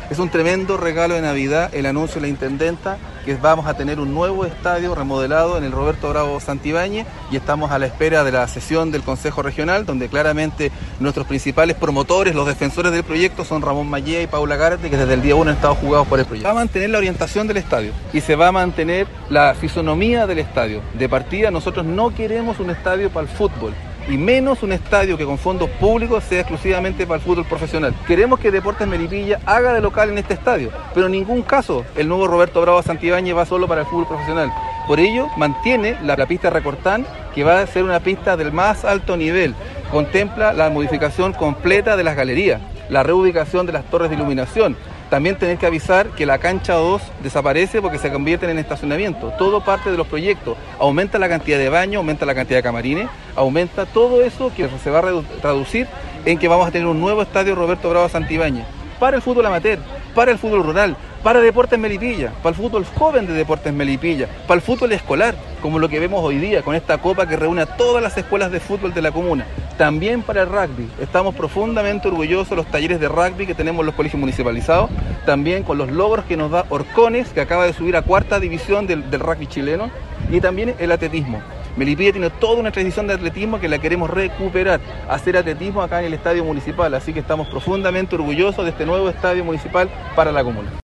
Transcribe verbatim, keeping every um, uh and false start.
Es un tremendo regalo de Navidad el anuncio de la Intendenta que vamos a tener un nuevo estadio remodelado en el Roberto Bravo Santibáñez y estamos a la espera de la sesión del Consejo Regional, donde claramente nuestros principales promotores, los defensores del proyecto son Ramón Mallea y Paula Gárate, que desde el día uno han estado jugados por el proyecto. Va a mantener la orientación del estadio y se va a mantener la fisonomía del estadio. De partida, nosotros no queremos un estadio para el fútbol, y menos un estadio que con fondos públicos sea exclusivamente para el fútbol profesional. Queremos que Deportes Melipilla haga de local en este estadio, pero en ningún caso el nuevo Roberto Bravo Santibáñez va solo para el fútbol profesional. Por ello, mantiene la, la pista Recortán, que va a ser una pista del más alto nivel. Contempla la modificación completa de las galerías, la reubicación de las torres de iluminación. También tener que avisar que la cancha dos desaparece porque se convierten en estacionamiento. Todo parte de los proyectos. Aumenta la cantidad de baños, aumenta la cantidad de camarines, aumenta todo eso que se va a traducir en que vamos a tener un nuevo estadio Roberto Bravo Santibáñez para el fútbol amateur, para el fútbol rural, para Deportes Melipilla, para el fútbol joven de Deportes Melipilla, para el fútbol escolar, como lo que vemos hoy día con esta copa que reúne a todas las escuelas de fútbol de la comuna. También para el rugby. Estamos profundamente orgullosos de los talleres de rugby que tenemos en los colegios municipalizados, también con los logros que nos da Orcones, que acaba de subir a cuarta división del, del rugby chileno, y también el atletismo. Melipilla tiene toda una tradición de atletismo que la queremos recuperar, hacer atletismo acá en el estadio municipal, así que estamos profundamente orgullosos de este nuevo estadio municipal para la comuna.